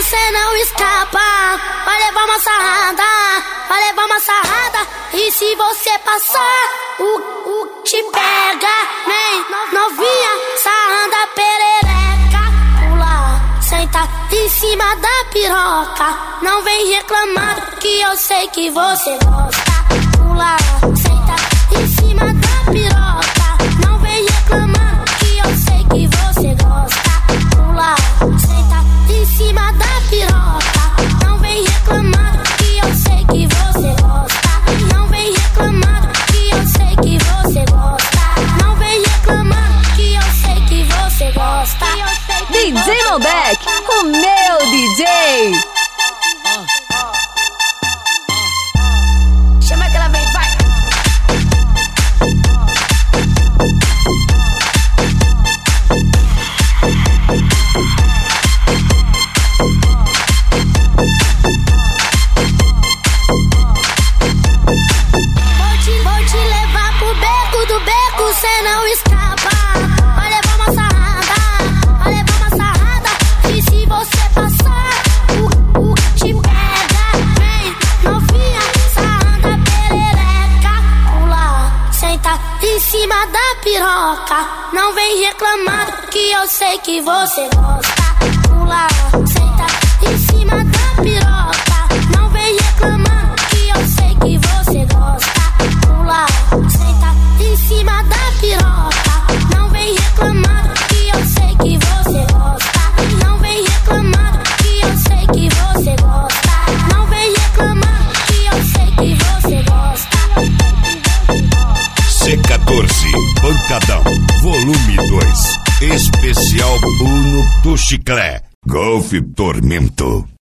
cê não escapa. Vai levar uma sarrada, vai levar uma sarrada. E se você passar, o te pega. Vem, novinha, sarranda perereca. Pula, senta em cima da piroca. Não vem reclamar que eu sei que você gosta. Pula, senta em cima da piroca. Não vem reclamar que eu sei que você gosta. Pula, senta em cima da piroca. Não vem reclamar que eu sei que você gosta. Não vem reclamar que eu sei que você gosta. Não vem reclamar que eu sei que você gosta. DJ Malbec, o meu DJ. Chama que ela vem, vai. Vou te levar pro beco do beco, cê não escapa. Vai levar uma sarrada, vai levar uma sarrada. E se você passar, o te pega. Vem, novinha, sarranda perereca. Pula, senta em cima da piroca. Não vem reclamar que eu sei que você gosta. Pula, senta em cima da piroca. Não vem reclamar que eu sei que você gosta. Pula, senta em cima da piroca. Não vem reclamar que eu sei que você gosta. Não vem reclamar que eu sei que você gosta. Não vem reclamar que eu sei que você gosta. C14, Pancadão, volume 2. Especial Bruno do Chiclé. Golf Tormento.